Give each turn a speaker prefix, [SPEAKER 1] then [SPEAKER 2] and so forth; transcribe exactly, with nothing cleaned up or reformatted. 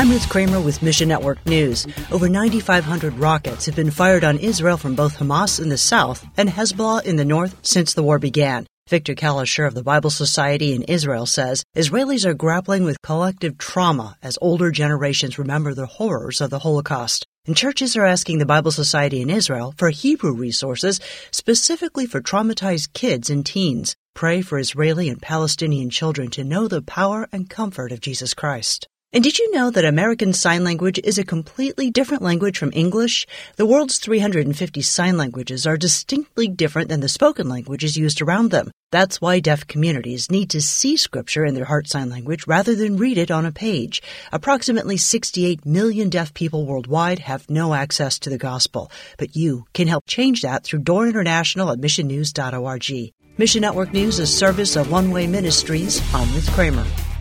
[SPEAKER 1] I'm Ruth Kramer with Mission Network News. Over ninety-five hundred rockets have been fired on Israel from both Hamas in the south and Hezbollah in the north since the war began. Victor Kalisher of the Bible Society in Israel says Israelis are grappling with collective trauma as older generations remember the horrors of the Holocaust. And churches are asking the Bible Society in Israel for Hebrew resources specifically for traumatized kids and teens. Pray for Israeli and Palestinian children to know the power and comfort of Jesus Christ. And did you know that American Sign Language is a completely different language from English? The world's three hundred fifty sign languages are distinctly different than the spoken languages used around them. That's why deaf communities need to see Scripture in their heart sign language rather than read it on a page. Approximately sixty-eight million deaf people worldwide have no access to the gospel. But you can help change that through Door International at mission news dot org. Mission Network News is a service of One Way Ministries. I'm Ruth Kramer.